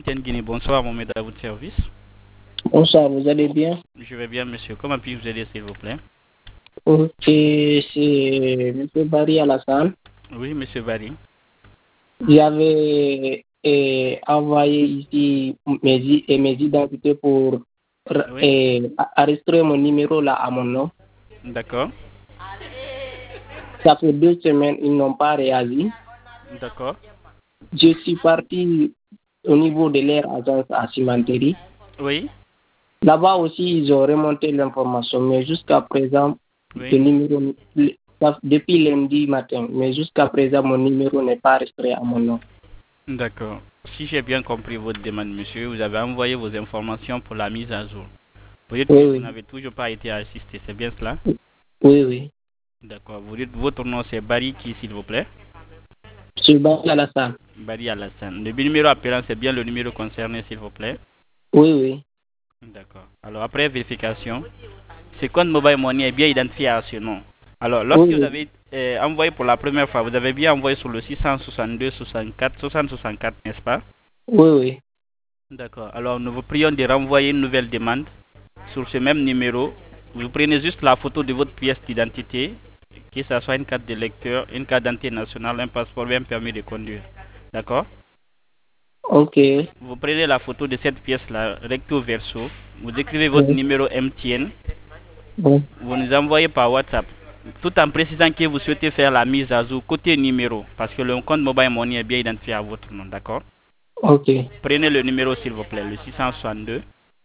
MTN Guinée, bonsoir, Mohamed, à votre service. Bonsoir, vous allez bien? Je vais bien, monsieur. Comment puis-je vous aider, s'il vous plaît? Ok, c'est M. Barry Alassane. Oui, monsieur Barry. J'avais envoyé ici mes identités pour Oui, enregistrer mon numéro là à mon nom. d'accord, Ça fait 2 semaines, ils n'ont pas réagi. d'accord. Je suis parti au niveau de leur agence à Cimenterie. Oui, Là-bas aussi, ils ont remonté l'information, mais jusqu'à présent, oui, depuis lundi matin, mais jusqu'à présent, mon numéro n'est pas enregistré à mon nom. d'accord. Si j'ai bien compris votre demande, monsieur, vous avez envoyé vos informations pour la mise à jour. Vous dites que Oui, vous oui, n'avez toujours pas été assisté, c'est bien cela? oui, oui. D'accord. Vous dites votre nom, c'est Barry qui, s'il vous plaît? Monsieur Barry Alassane. Barry Alassane. Le numéro appelant, c'est bien le numéro concerné, s'il vous plaît? Oui, oui. D'accord. Alors, après vérification, ce compte Mobile Money est bien identifié à ce nom. Alors, lorsque Oui, vous oui. avez envoyé pour la première fois, vous avez bien envoyé sur le 662 64 60 64, n'est-ce pas? Oui, oui. D'accord. Alors, nous vous prions de renvoyer une nouvelle demande sur ce même numéro. Vous prenez juste la photo de votre pièce d'identité, que ce soit une carte de lecteur, une carte d'identité nationale, un passeport ou un permis de conduire. D'accord? Ok. Vous prenez la photo de cette pièce-là, recto verso. Vous écrivez votre Oui, numéro MTN. oui. Vous nous envoyez par WhatsApp, tout en précisant que vous souhaitez faire la mise à jour côté numéro, parce que le compte Mobile Money est bien identifié à votre nom, d'accord? Ok. Prenez le numéro s'il vous plaît, le 662,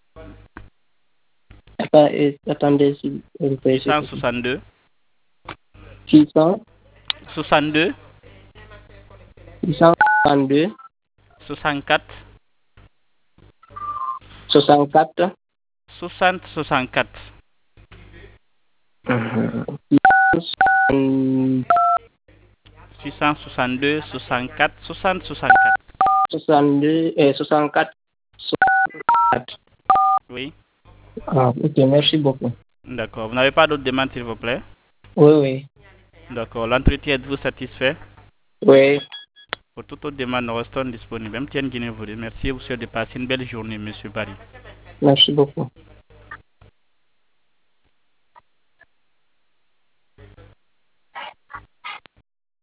Attendez, s'il vous plaît, s'il vous plaît. 662, 600, 62, 662, 64, 64, 60, 64, 662, 64, 60, 64. 62, 64, 64. Oui, Ah, ok, merci beaucoup. d'accord. Vous n'avez pas d'autres demandes s'il vous plaît? Oui, oui. D'accord. L'entretien, êtes-vous satisfait? Oui, Pour toute autre demande, nous restons disponibles. MTN Guinée vous remercie et vous souhaite de passer une belle journée, monsieur Barry. merci beaucoup.